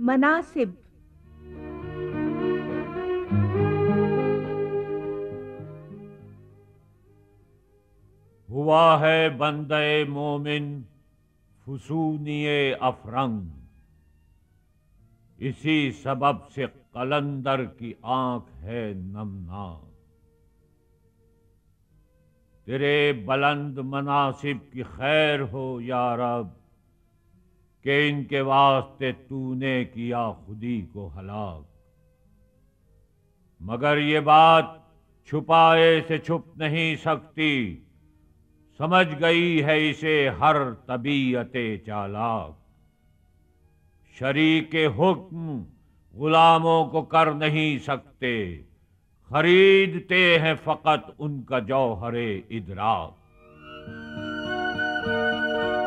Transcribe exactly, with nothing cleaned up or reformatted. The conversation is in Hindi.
मनासिब। हुआ है बंदे मोमिन फुसूनिये अफरंग, इसी सबब से कलंदर की आंख है नमनाक। तेरे बुलंद मनासिब की खैर हो या रब, कि इनके वास्ते तूने किया खुदी को हलाक। मगर ये बात छुपाए से छुप नहीं सकती, समझ गई है इसे हर तबीयते चालाक। शरीके हुक्म गुलामों को कर नहीं सकते, खरीदते हैं फकत उनका जौहरे इदराक।